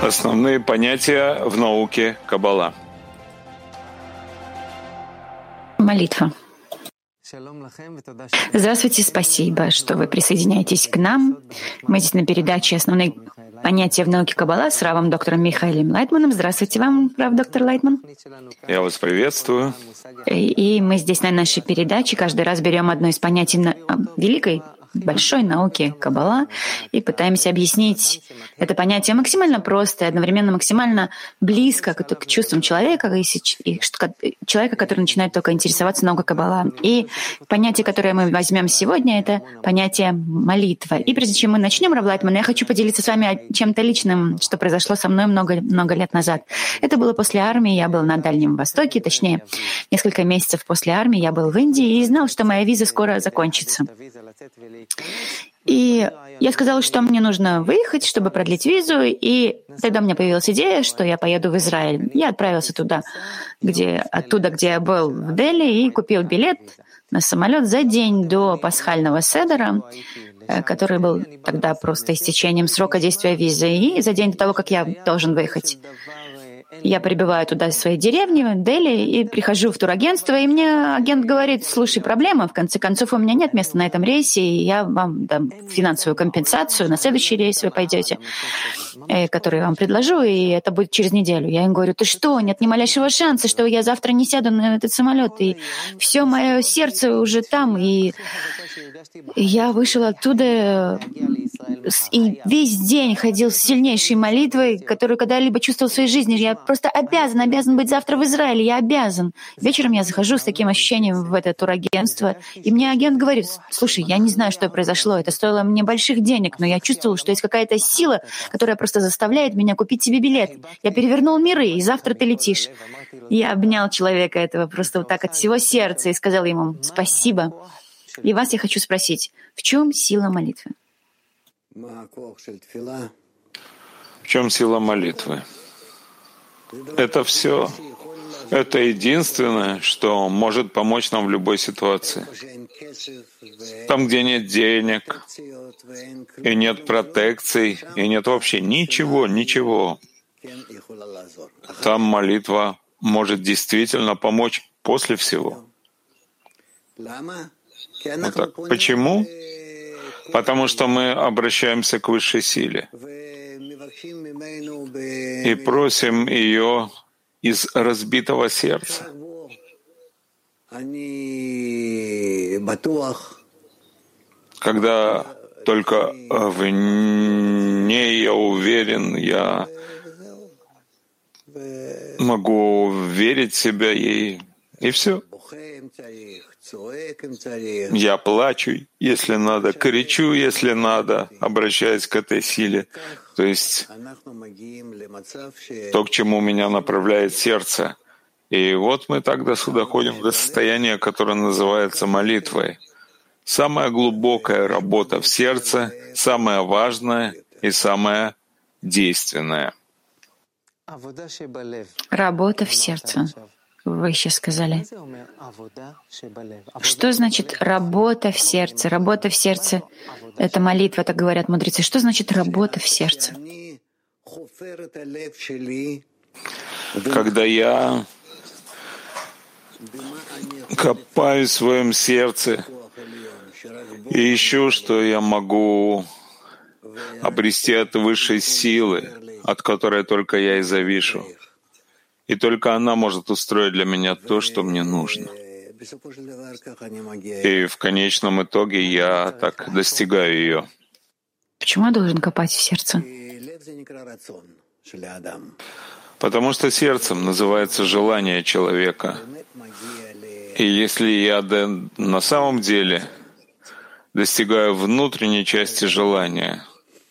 Основные понятия в науке Каббала. Молитва. Здравствуйте, спасибо, что вы присоединяетесь к нам. Мы здесь на передаче «Основные понятия в науке Каббала» с равом доктором Михаилом Лайтманом. Здравствуйте вам, рав доктор Лайтман. Я вас приветствую. И мы здесь на нашей передаче каждый раз берем одно из понятий великой, большой науки Каббала и пытаемся объяснить это понятие максимально просто и одновременно максимально близко к чувствам человека, и человека, который начинает только интересоваться наукой Каббала. И понятие, которое мы возьмем сегодня, это понятие молитва. И прежде чем мы начнем, рав Лайтман, я хочу поделиться с вами чем-то личным, что произошло со мной много лет назад. Это было после армии, я был на Дальнем Востоке, точнее, несколько месяцев после армии я был в Индии и знал, что моя виза скоро закончится. И я сказала, что мне нужно выехать, чтобы продлить визу, и тогда у меня появилась идея, что я поеду в Израиль. Я отправился оттуда, где я был, в Дели, и купил билет на самолет за день до пасхального седера, который был тогда просто истечением срока действия визы, и за день до того, как я должен выехать. Я прибываю туда из своей деревни, в Дели, и прихожу в турагентство, и мне агент говорит: слушай, проблема, в конце концов, у меня нет места на этом рейсе, и я вам дам финансовую компенсацию, на следующий рейс вы пойдете, который я вам предложу, и это будет через неделю. Я им говорю: ты что, нет ни малейшего шанса, что я завтра не сяду на этот самолет, и все мое сердце уже там, и я вышел оттуда и весь день ходил с сильнейшей молитвой, которую когда-либо чувствовал в своей жизни. Я просто обязан быть завтра в Израиле, я обязан. Вечером я захожу с таким ощущением в это турагентство, и мне агент говорит: слушай, я не знаю, что произошло, это стоило мне больших денег, но я чувствовал, что есть какая-то сила, которая просто заставляет меня купить себе билет. Я перевернул миры, и завтра ты летишь. Я обнял человека этого просто вот так от всего сердца и сказал ему: спасибо. И вас я хочу спросить, в чем сила молитвы? В чем сила молитвы? Это все. Это единственное, что может помочь нам в любой ситуации. Там, где нет денег, и нет протекций, и нет вообще ничего. Там молитва может действительно помочь после всего. Вот так. Почему? Потому что мы обращаемся к высшей силе и просим ее из разбитого сердца. Когда только в ней я уверен, я могу верить в себя ей, и все. Я плачу, если надо, кричу, если надо, обращаясь к этой силе. То есть то, к чему меня направляет сердце. И вот мы так доходим до состояния, которое называется молитвой. Самая глубокая работа в сердце, самая важная и самая действенная. Работа в сердце. Вы сейчас сказали. Что значит работа в сердце? Работа в сердце — это молитва, так говорят мудрецы. Что значит работа в сердце? Когда я копаю в своем сердце и ищу, что я могу обрести от высшей силы, от которой только я и завишу. И только она может устроить для меня то, что мне нужно. И в конечном итоге я так достигаю ее. Почему я должен копать в сердце? Потому что сердцем называется желание человека. И если я на самом деле достигаю внутренней части желания,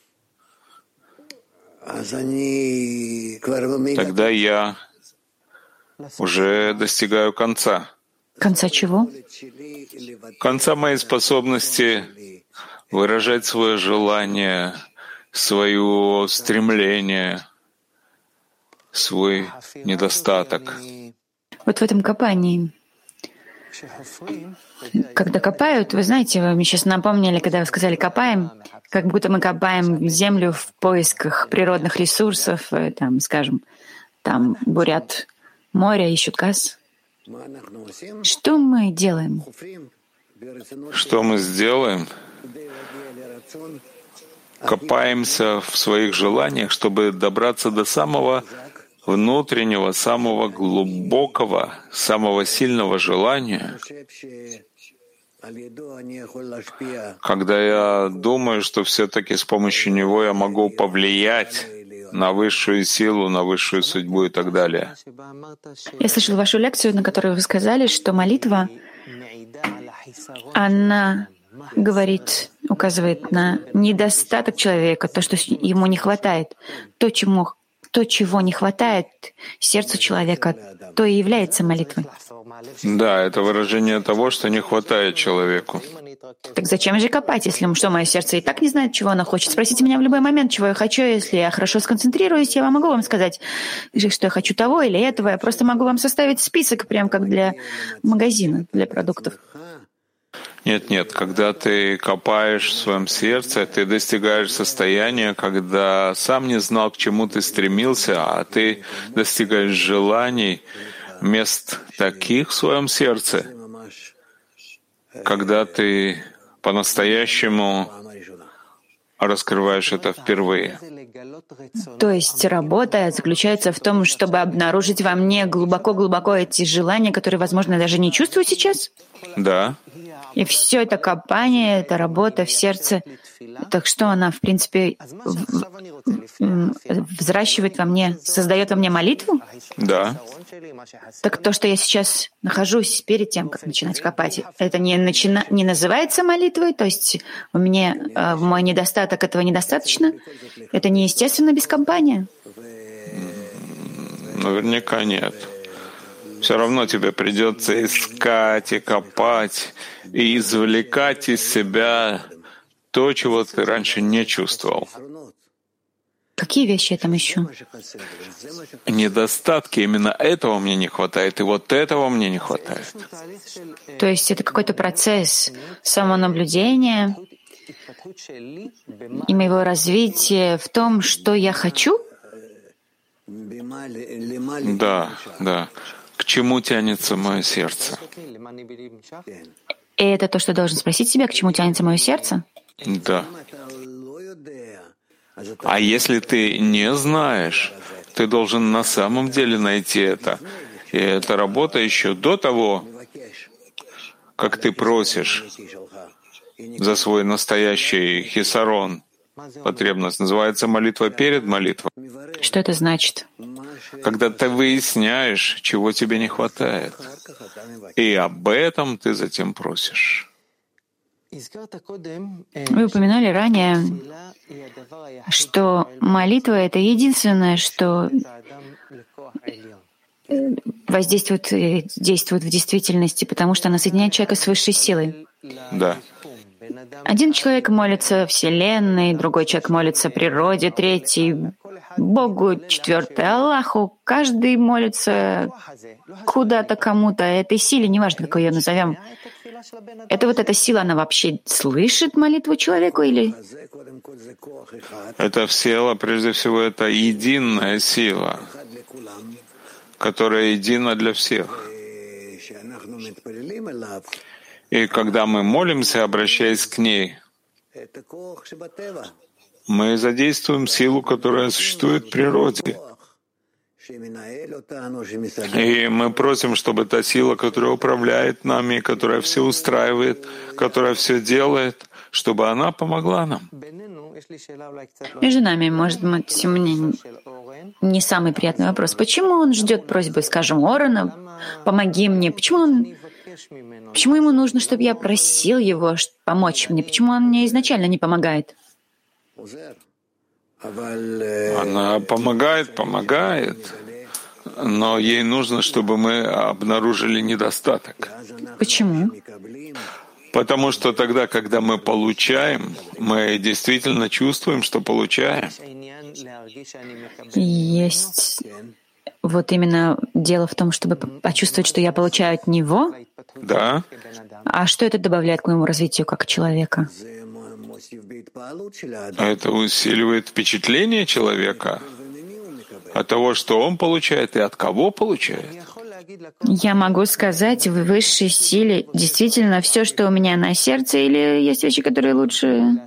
тогда я уже достигаю конца. Конца чего? Конца моей способности выражать свое желание, свое стремление, свой недостаток. Вот в этом копании Когда копают, вы знаете, вы мне сейчас напомнили, когда вы сказали «копаем», как будто мы копаем землю в поисках природных ресурсов, там, скажем, там бурят море, ищут газ. Что мы делаем? Что мы сделаем? Копаемся в своих желаниях, чтобы добраться до самого внутреннего, самого глубокого, самого сильного желания, когда я думаю, что все-таки с помощью него я могу повлиять на высшую силу, на высшую судьбу и так далее. Я слышал вашу лекцию, на которой вы сказали, что молитва, она говорит, указывает на недостаток человека, то, что ему не хватает, то, чего не хватает сердцу человека, то и является молитвой. Да, это выражение того, что не хватает человеку. Так зачем же копать, если что, мое сердце и так не знает, чего оно хочет? Спросите меня в любой момент, чего я хочу. Если я хорошо сконцентрируюсь, я могу вам сказать, что я хочу того или этого. Я просто могу вам составить список, прям как для магазина, для продуктов. Нет, когда ты копаешь в своем сердце, ты достигаешь состояния, когда сам не знал, к чему ты стремился, а ты достигаешь желаний, мест таких в своем сердце, когда ты по-настоящему раскрываешь это впервые. То есть работа заключается в том, чтобы обнаружить во мне глубоко-глубоко эти желания, которые, возможно, даже не чувствую сейчас? Да. И все это копание, это работа в сердце. Так что она, в принципе, взращивает во мне, создает во мне молитву? Да. Так то, что я сейчас нахожусь перед тем, как начинать копать, это не называется молитвой? То есть у меня мой недостаток этого недостаточно? Это неестественно без копания? Наверняка нет. Все равно тебе придется искать и копать, и извлекать из себя то, чего ты раньше не чувствовал. Какие вещи я там ищу? Недостатки, именно этого мне не хватает, и вот этого мне не хватает. То есть это какой-то процесс самонаблюдения и моего развития в том, что я хочу? Да. К чему тянется мое сердце? И это то, что должен спросить себя, к чему тянется мое сердце? Да. А если ты не знаешь, ты должен на самом деле найти это. И эта работа еще до того, как ты просишь за свой настоящий хисарон, потребность, называется молитва перед молитвой. Что это значит? Когда ты выясняешь, чего тебе не хватает. И об этом ты затем просишь. Вы упоминали ранее, что молитва — это единственное, что воздействует и действует в действительности, потому что она соединяет человека с высшей силой. Да. Один человек молится Вселенной, другой человек молится природе, третий — Богу, четвертый — Аллаху. Каждый молится куда-то, кому-то, этой силе, неважно, как ее назовем. Это вот эта сила, она вообще слышит молитву человеку или? Это сила, прежде всего, это единая сила, которая едина для всех. И когда мы молимся, обращаясь к ней, мы задействуем силу, которая существует в природе. И мы просим, чтобы та сила, которая управляет нами, которая все устраивает, которая все делает, чтобы она помогла нам. Между нами, может быть, мне не самый приятный вопрос. Почему он ждет просьбы, скажем, Орена, помоги мне? Почему ему нужно, чтобы я просил его помочь мне? Почему он мне изначально не помогает? Она помогает, но ей нужно, чтобы мы обнаружили недостаток. Почему? Потому что тогда, когда мы получаем, мы действительно чувствуем, что получаем. Есть Вот именно дело в том, чтобы почувствовать, что я получаю от него. Да. А что это добавляет к моему развитию как человека? Это усиливает впечатление человека от того, что он получает и от кого получает. Я могу сказать в высшей силе действительно все, что у меня на сердце, или есть вещи, которые лучше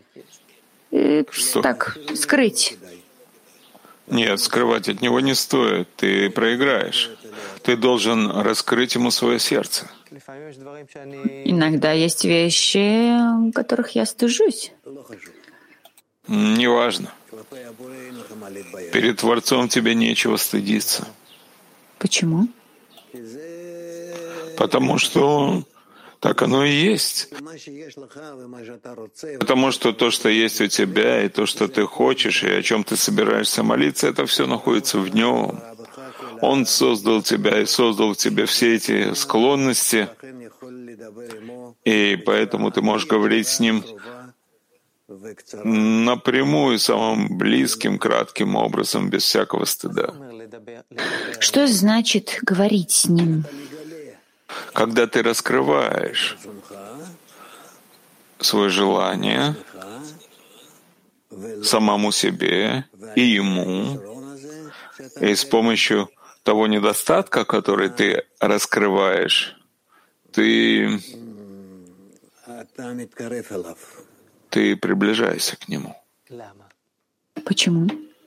так скрыть? Нет, скрывать от него не стоит. Ты проиграешь. Ты должен раскрыть ему свое сердце. Иногда есть вещи, которых я стыжусь. Неважно. Перед Творцом тебе нечего стыдиться. Почему? Потому что так оно и есть. Потому что то, что есть у тебя, и то, что ты хочешь, и о чем ты собираешься молиться, это все находится в нем. Он создал тебя и создал в тебе все эти склонности, и поэтому ты можешь говорить с ним напрямую, самым близким, кратким образом, без всякого стыда. Что значит говорить с ним? Когда ты раскрываешь свое желание самому себе и ему, и с помощью того недостатка, который ты раскрываешь, ты приближаешься к нему. Почему?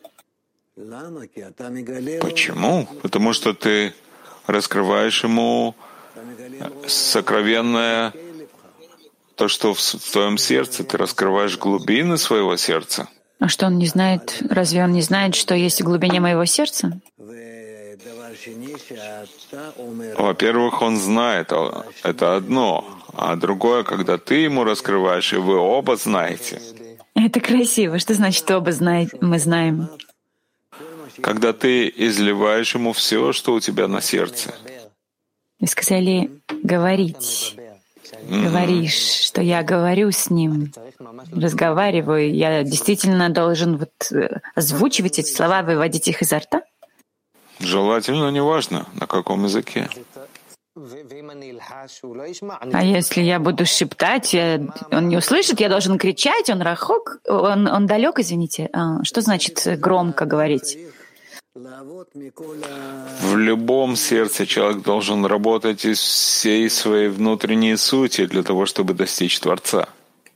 Почему? Потому что ты раскрываешь ему сокровенное, то, что в твоем сердце, ты раскрываешь глубины своего сердца. А что он не знает? Разве он не знает, что есть в глубине моего сердца? Во-первых, он знает, это одно. А другое, когда ты ему раскрываешь, и вы оба знаете. Это красиво. Что значит оба мы знаем? Когда ты изливаешь ему все, что у тебя на сердце. Вы сказали «говорить». Говоришь, что я говорю с ним, разговариваю. Я действительно должен озвучивать эти слова, выводить их изо рта? Желательно, неважно, на каком языке. А если я буду шептать, он не услышит, я должен кричать, он рахок, он далек, извините. Что значит громко говорить? В любом сердце человек должен работать из всей своей внутренней сути для того, чтобы достичь Творца.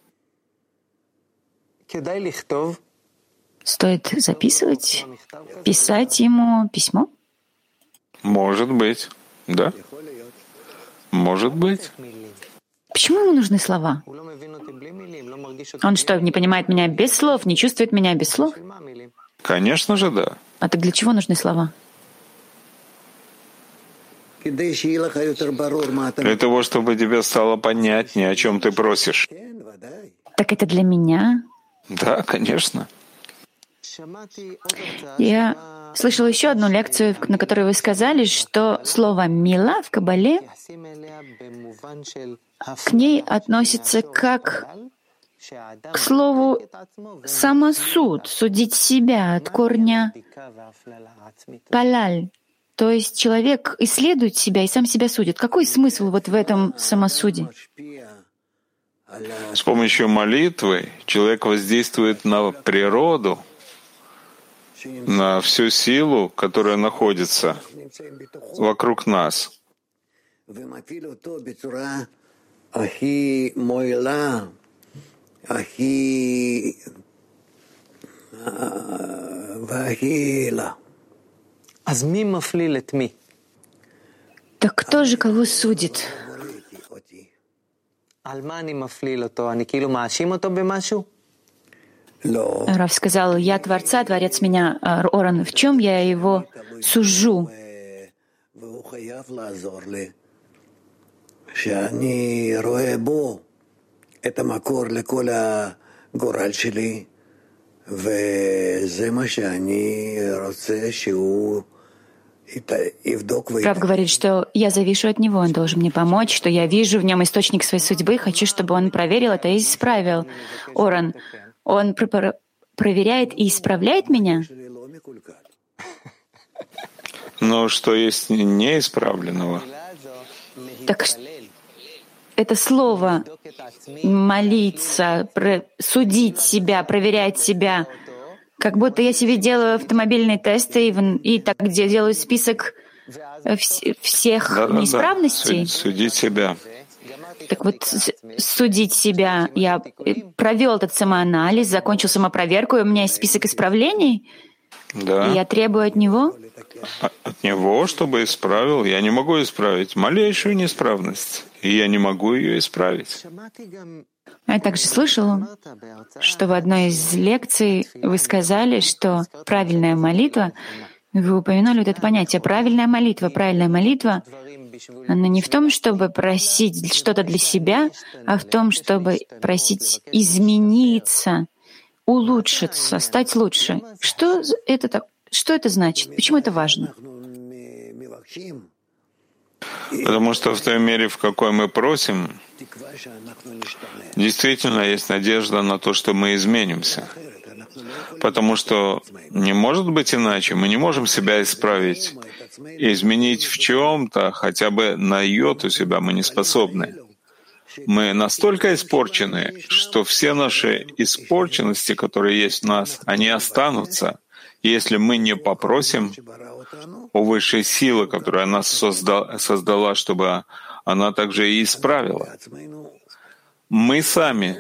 Стоит записывать, писать ему письмо? Может быть, да. Может быть. Почему ему нужны слова? Он что, не понимает меня без слов, не чувствует меня без слов? Конечно же, да. А так для чего нужны слова? Для того, чтобы тебе стало понятнее, о чем ты просишь. Так это для меня? Да, конечно. Я слышала еще одну лекцию, на которой вы сказали, что слово «мила» в Кабале к ней относится как к слову «самосуд», «судить себя» от корня «палаль». То есть человек исследует себя и сам себя судит. Какой смысл в этом самосуде? С помощью молитвы человек воздействует на природу, на всю силу, которая находится вокруг нас. Так кто же кого судит? Рав сказал, я Творца, Творец меня, Оран. В чем я его сужу? Рав говорит, что я завишу от него, он должен мне помочь, что я вижу в нем источник своей судьбы, хочу, чтобы он проверил это и исправил. Оран, он проверяет и исправляет меня? Но что есть неисправленного? Так это слово молиться, судить себя, проверять себя, как будто я себе делаю автомобильные тесты и так делаю список всех неисправностей. Судить себя. Так вот, судить себя. Я провел этот самоанализ, закончил самопроверку, и у меня есть список исправлений, Да. и я требую от него. От него, чтобы исправил. Я не могу исправить малейшую неисправность, и я не могу ее исправить. Я также слышала, что в одной из лекций вы сказали, что правильная молитва, вы упомянули вот это понятие правильная молитва, она не в том, чтобы просить что-то для себя, а в том, чтобы просить измениться, улучшиться, стать лучше. Что это значит? Почему это важно? Потому что в той мере, в какой мы просим, действительно есть надежда на то, что мы изменимся. Потому что не может быть иначе. Мы не можем себя исправить. Изменить в чем-то, хотя бы на йоту себя мы не способны. Мы настолько испорчены, что все наши испорченности, которые есть в нас, они останутся, если мы не попросим у высшей силы, которая нас создала, чтобы она также и исправила. Мы сами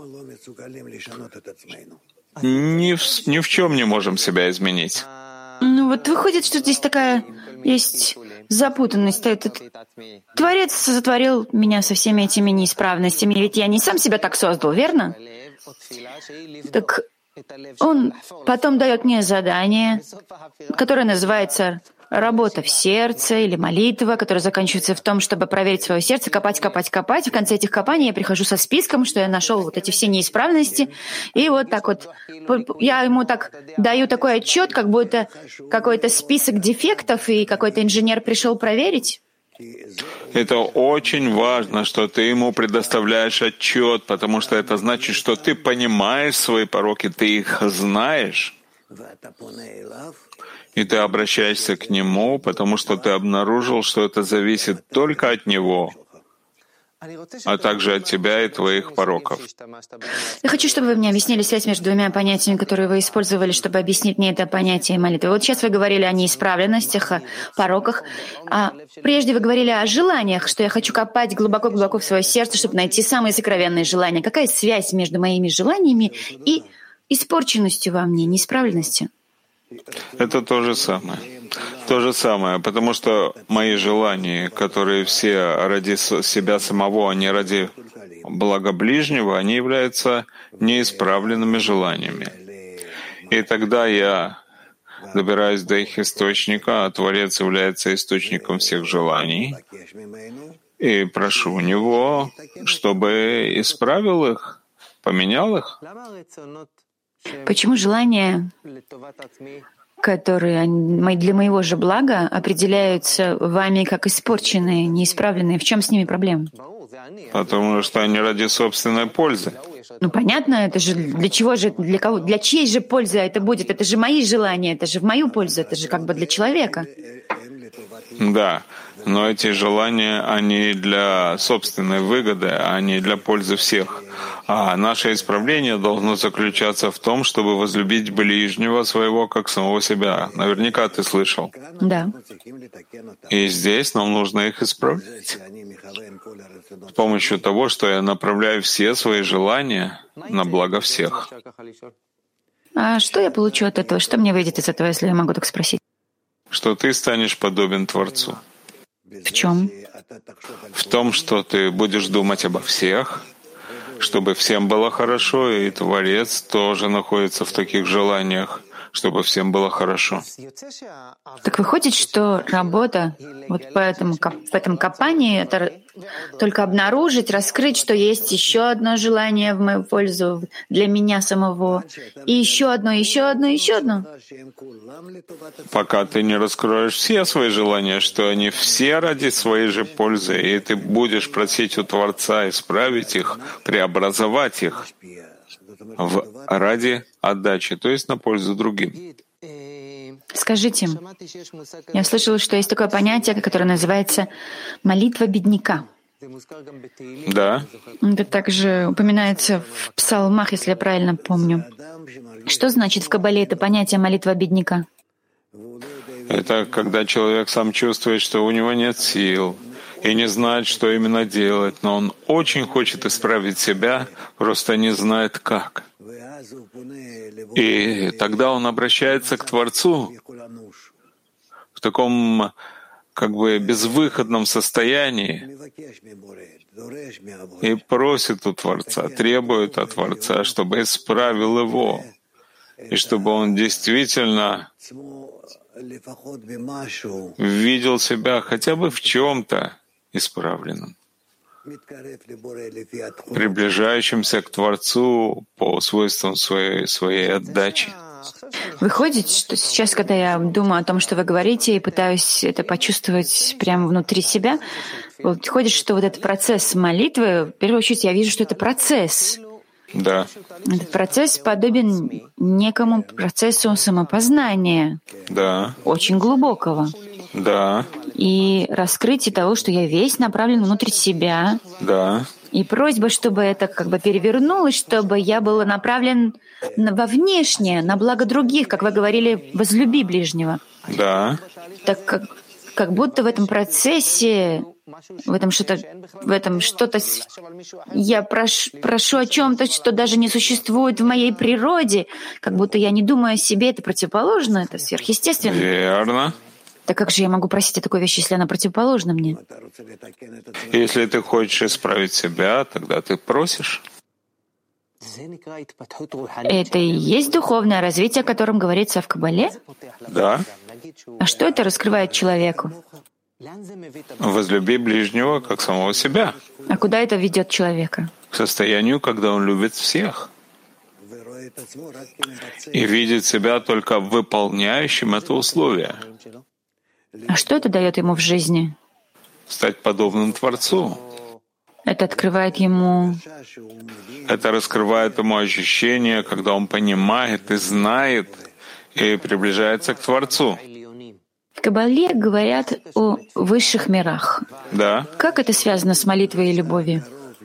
ни в чем не можем себя изменить. Ну вот выходит, что здесь такая есть запутанность. Творец сотворил меня со всеми этими неисправностями, ведь я не сам себя так создал, верно? Так он потом дает мне задание, которое называется работа в сердце или молитва, которая заканчивается в том, чтобы проверить свое сердце, копать. В конце этих копаний я прихожу со списком, что я нашел вот эти все неисправности. И вот так вот я ему так даю такой отчет, как будто какой-то список дефектов, и какой-то инженер пришел проверить. Это очень важно, что ты ему предоставляешь отчет, потому что это значит, что ты понимаешь свои пороки, ты их знаешь. И ты обращаешься к нему, потому что ты обнаружил, что это зависит только от него, а также от тебя и твоих пороков. Я хочу, чтобы вы мне объяснили связь между двумя понятиями, которые вы использовали, чтобы объяснить мне это понятие молитвы. Вот сейчас вы говорили о неисправленностях, о пороках, а прежде вы говорили о желаниях, что я хочу копать глубоко-глубоко в свое сердце, чтобы найти самые сокровенные желания. Какая связь между моими желаниями и испорченностью во мне, неисправленностью? Это то же самое. То же самое, потому что мои желания, которые все ради себя самого, а не ради блага ближнего, они являются неисправленными желаниями. И тогда я добираюсь до их источника, а Творец является источником всех желаний, и прошу у Него, чтобы исправил их, поменял их. Почему желания, которые для моего же блага, определяются вами как испорченные, неисправленные? В чем с ними проблема? Потому что они ради собственной пользы. Ну, понятно, это же для чего же, для кого, для чьей же пользы это будет? Это же мои желания, это же в мою пользу, это же как бы для человека. Да, но эти желания, они для собственной выгоды, а не для пользы всех. А наше исправление должно заключаться в том, чтобы возлюбить ближнего своего, как самого себя. Наверняка ты слышал. Да. И здесь нам нужно их исправлять. С помощью того, что я направляю все свои желания на благо всех. А что я получу от этого? Что мне выйдет из этого, если я могу так спросить? Что ты станешь подобен Творцу. В чем? В том, что ты будешь думать обо всех, чтобы всем было хорошо, и Творец тоже находится в таких желаниях, чтобы всем было хорошо. Так выходит, что работа вот в этом копании — это только обнаружить, раскрыть, что есть еще одно желание в мою пользу для меня самого, и еще одно. Пока ты не раскроешь все свои желания, что они все ради своей же пользы, и ты будешь просить у Творца исправить их, преобразовать их ради отдачи, то есть на пользу другим. Скажите, я слышала, что есть такое понятие, которое называется молитва бедняка. Да. Это также упоминается в псалмах, если я правильно помню. Что значит в Кабале это понятие молитва бедняка? Это когда человек сам чувствует, что у него нет сил и не знает, что именно делать, но он очень хочет исправить себя, просто не знает как. И тогда он обращается к Творцу в таком как бы безвыходном состоянии и просит у Творца, требует от Творца, чтобы исправил его, и чтобы он действительно видел себя хотя бы в чем-то исправленным, приближающимся к Творцу по свойствам своей отдачи. Выходит, что сейчас, когда я думаю о том, что вы говорите, и пытаюсь это почувствовать прямо внутри себя, выходит, что вот этот процесс молитвы, в первую очередь я вижу, что это процесс. Да. Этот процесс подобен некому процессу самопознания, Да. очень глубокого. Да. И раскрытие того, что я весь направлен внутрь себя. Да. И просьба, чтобы это как бы перевернулось, чтобы я был направлен во внешнее, на благо других, как вы говорили, возлюби ближнего. Да. Так как будто в этом процессе, в этом что-то я прошу о чем-то, что даже не существует в моей природе, как будто я не думаю о себе, это противоположно, это сверхъестественно. Верно. Так как же я могу просить о такой вещи, если она противоположна мне? Если ты хочешь исправить себя, тогда ты просишь. Это и есть духовное развитие, о котором говорится в Кабале? Да. А что это раскрывает человеку? Возлюби ближнего как самого себя. А куда это ведет человека? К состоянию, когда он любит всех и видит себя только выполняющим это условие. А что это дает ему в жизни? Стать подобным Творцу. Это открывает ему... Это раскрывает ему ощущение, когда он понимает и знает, и приближается к Творцу. В Кабале говорят о высших мирах. Да. Как это связано с молитвой и любовью?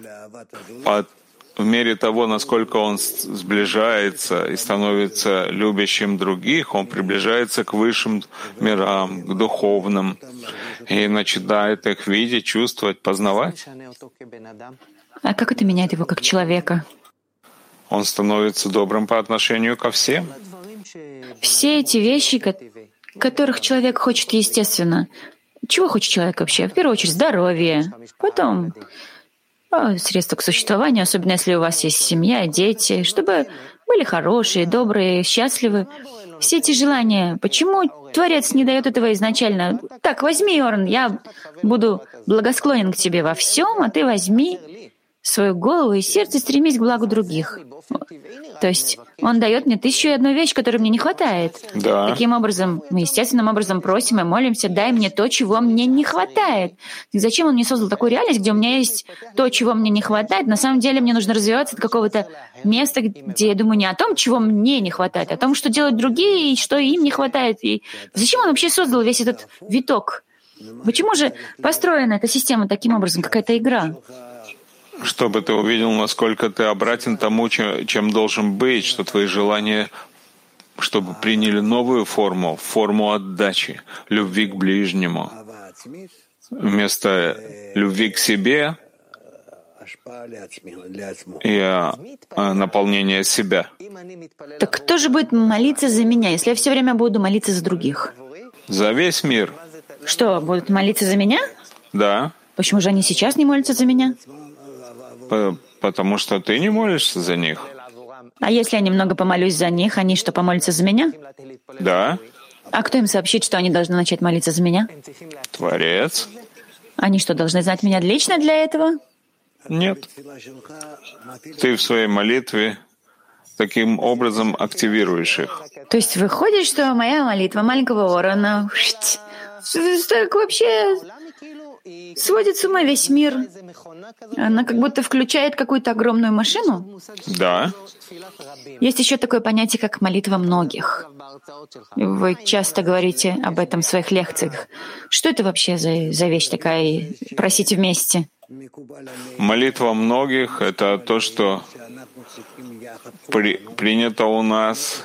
В мере того, насколько он сближается и становится любящим других, он приближается к высшим мирам, к духовным, и начинает их видеть, чувствовать, познавать. А как это меняет его как человека? Он становится добрым по отношению ко всем. Все эти вещи, которых человек хочет естественно. Чего хочет человек вообще? В первую очередь здоровье, потом средства к существованию, особенно если у вас есть семья, дети, чтобы были хорошие, добрые, счастливы. Все эти желания. Почему Творец не дает этого изначально? Так, возьми, Орн, я буду благосклонен к тебе во всем, а ты возьми свою голову и сердце, стремись к благу других. То есть Он дает мне 1001 вещь, которой мне не хватает. Да. Таким образом, мы естественным образом просим и молимся, дай мне то, чего мне не хватает. И зачем Он мне создал такую реальность, где у меня есть то, чего мне не хватает? На самом деле мне нужно развиваться до какого-то места, где я думаю не о том, чего мне не хватает, а о том, что делают другие и что им не хватает. И зачем Он вообще создал весь этот виток? Почему же построена эта система таким образом, какая-то игра? Чтобы ты увидел, насколько ты обратен тому, чем должен быть, что твои желания, чтобы приняли новую форму отдачи, любви к ближнему. Вместо любви к себе и наполнения себя. Так кто же будет молиться за меня, если я все время буду молиться за других? За весь мир. Что, будут молиться за меня? Да. Почему же они сейчас не молятся за меня? Потому что ты не молишься за них. А если я немного помолюсь за них, они что, помолятся за меня? Да. А кто им сообщит, что они должны начать молиться за меня? Творец. Они что, должны знать меня лично для этого? Нет. Ты в своей молитве таким образом активируешь их. То есть выходит, что моя молитва маленького Орона так вообще сводит с ума весь мир. Она как будто включает какую-то огромную машину. Да. Есть еще такое понятие, как молитва многих. Вы часто говорите об этом в своих лекциях. Что это вообще за вещь такая? Просите вместе. Молитва многих — это то, что принято у нас,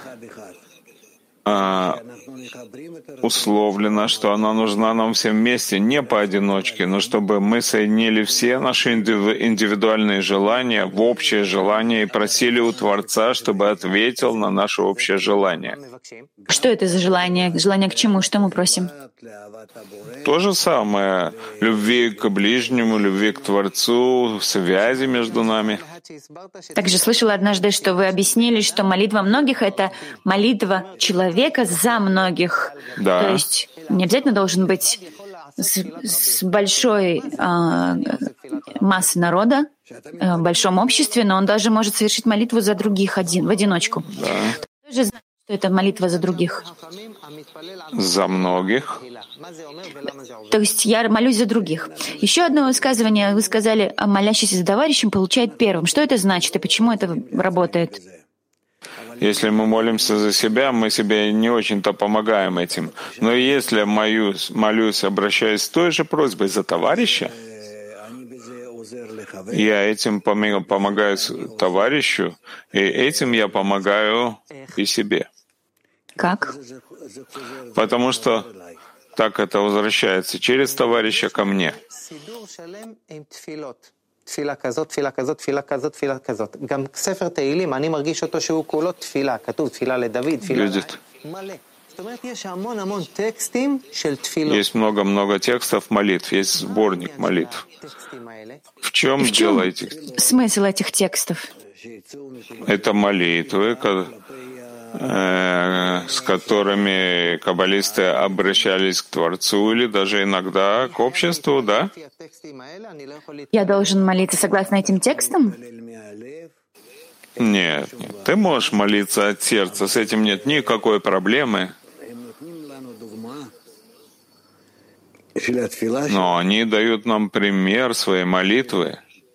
условлено, что она нужна нам всем вместе, не поодиночке, но чтобы мы соединили все наши индивидуальные желания в общее желание и просили у Творца, чтобы ответил на наше общее желание. Что это за желание? Желание к чему? Что мы просим? То же самое. Любви к ближнему, любви к Творцу, связи между нами. Также слышала однажды, что вы объяснили, что молитва многих — это молитва человека за многих. Да. То есть не обязательно должен быть с большой массой народа, в большом обществе, но он даже может совершить молитву за других в одиночку. Да. Тоже знаю, что это молитва за других. За многих. То есть я молюсь за других. Еще одно высказывание. Вы сказали, молящийся за товарищем получает первым. Что это значит и почему это работает? Если мы молимся за себя, мы себе не очень-то помогаем этим. Но если молюсь, обращаясь с той же просьбой за товарища, я этим помогаю товарищу, и этим я помогаю и себе. Как? Потому что так это возвращается через товарища ко мне. תפילה כזאת, תפילה כזאת, תפילה כזאת, תפילה כזאת. גם ספר תהילים, אני מרגיש אותו שהוא כולו תפילה. כתוב תפילה לדוד, תפילה מלא. זאת אומרת, יש המון המון טקסטים של תפילות. Есть много-много текстов молитв, есть сборник молитв. В чем дело этих? Смысл этих текстов? Это молитвы, с которыми каббалисты обращались к Творцу или даже иногда к обществу, да? Я должен молиться согласно этим текстам? Нет. Ты можешь молиться от сердца, с этим нет никакой проблемы. Но они дают нам пример своей молитвы,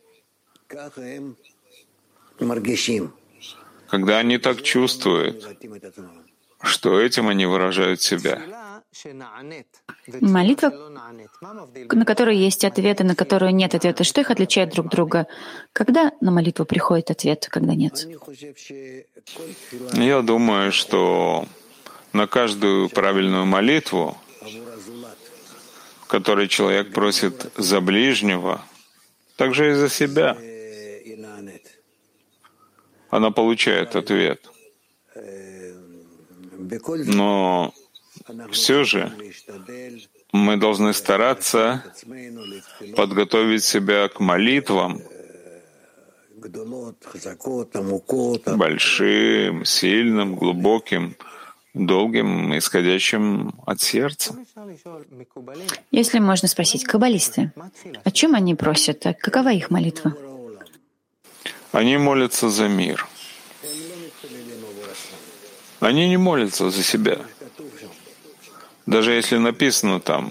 когда они так чувствуют, что этим они выражают себя. Молитва, на которую есть ответы, на которую нет ответа. Что их отличает друг от друга? Когда на молитву приходит ответ, когда нет? Я думаю, что на каждую правильную молитву, в которой человек просит за ближнего, также и за себя, она получает ответ. Но все же мы должны стараться подготовить себя к молитвам большим, сильным, глубоким, долгим, исходящим от сердца. Если можно спросить, каббалисты, о чем они просят? Какова их молитва? Они молятся за мир. Они не молятся за себя. Даже если написано там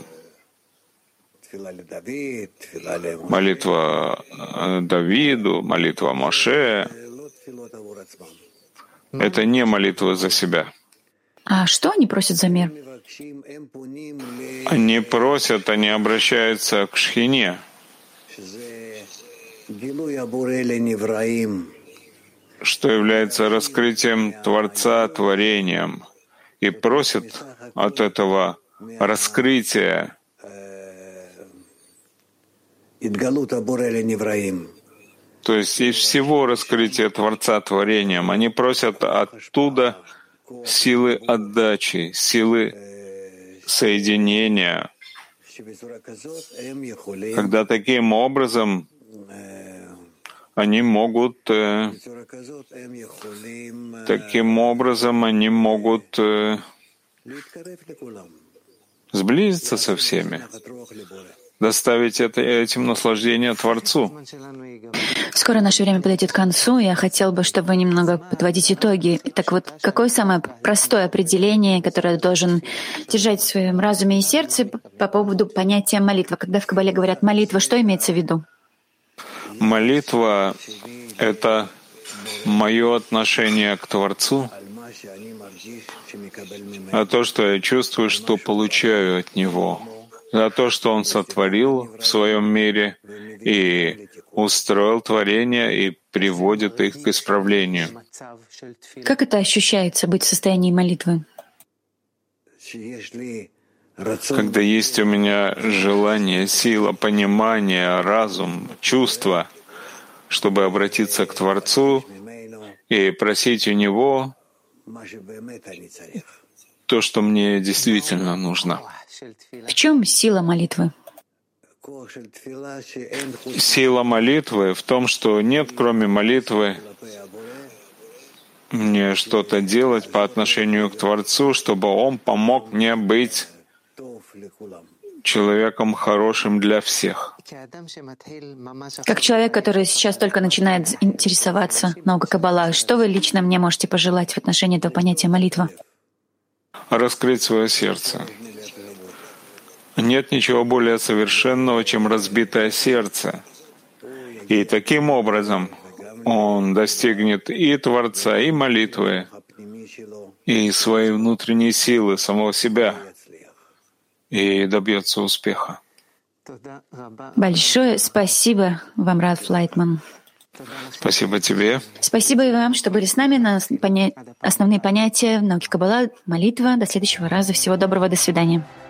молитва Давиду, молитва Моше, это не молитва за себя. А что они просят за мир? Они просят, они обращаются к Шхине, что является раскрытием Творца творением, и просят от этого раскрытия то есть из всего раскрытия Творца творением. Они просят оттуда силы отдачи, силы соединения, когда таким образом они могут сблизиться со всеми доставить этим наслаждение Творцу. Скоро наше время подойдет к концу, и я хотел бы, чтобы вы немного подводить итоги. Так вот, какое самое простое определение, которое должен держать в своем разуме и сердце по поводу понятия молитва? Когда в Кабале говорят «молитва», что имеется в виду? Молитва — это мое отношение к Творцу, а то, что я чувствую, что получаю от Него, за то, что Он сотворил в своем мире и устроил творения и приводит их к исправлению. Как это ощущается быть в состоянии молитвы? Когда есть у меня желание, сила, понимание, разум, чувство, чтобы обратиться к Творцу и просить у Него то, что мне действительно нужно. В чем сила молитвы? Сила молитвы в том, что нет, кроме молитвы, мне что-то делать по отношению к Творцу, чтобы Он помог мне быть человеком хорошим для всех. Как человек, который сейчас только начинает интересоваться наукой Каббала, что вы лично мне можете пожелать в отношении этого понятия молитва? Раскрыть свое сердце. Нет ничего более совершенного, чем разбитое сердце. И таким образом он достигнет и Творца, и молитвы, и своей внутренней силы, самого себя, и добьется успеха. Большое спасибо вам, Рав Флайтман. Спасибо тебе. Спасибо и вам, что были с нами на основные понятия науки Каббала, молитва. До следующего раза. Всего доброго, до свидания.